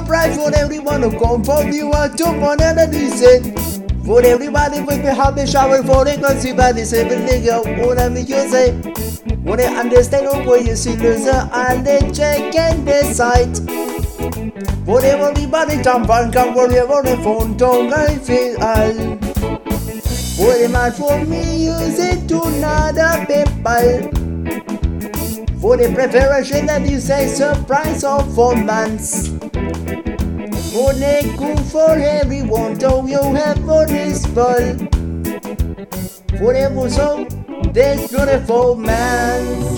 surprise for everyone who come from you and to one another decent. For everybody with me happy shower for the consumer the same nigga what I make you say. When they understand what you see loser and they check and decide. For everybody jump and come for the phone don't I feel all. For the man for me use it to another people. For the preparation that you say surprise of 4 months. For the cook for everyone, though you have for this ball. For the so there's not a 4 months.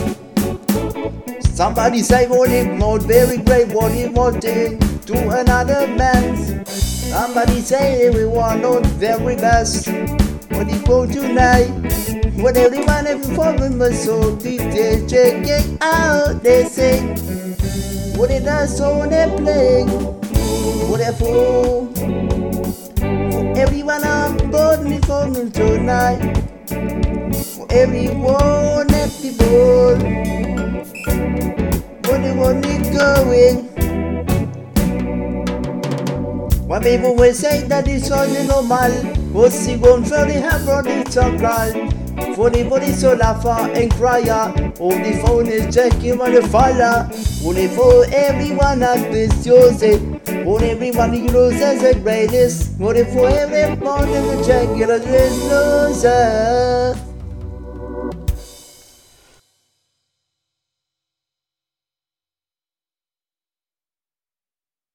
Somebody say what it not very great, what it wanting to another man's. Somebody say everyone not very best. What it go tonight? What everyone every foreign must so deep they check it out, they sing. What it does so they play. What a fool. Everyone on board me for me tonight. For everyone at the board. What they want it going. When people will say that it's only normal. What's he going for the have brought it so cry. For the body so laugh and cry. Oh the phone is checking on the fire. Only for everyone at this Joseph. For everyone you know says the greatest. Only for everyone in the check you're a loser.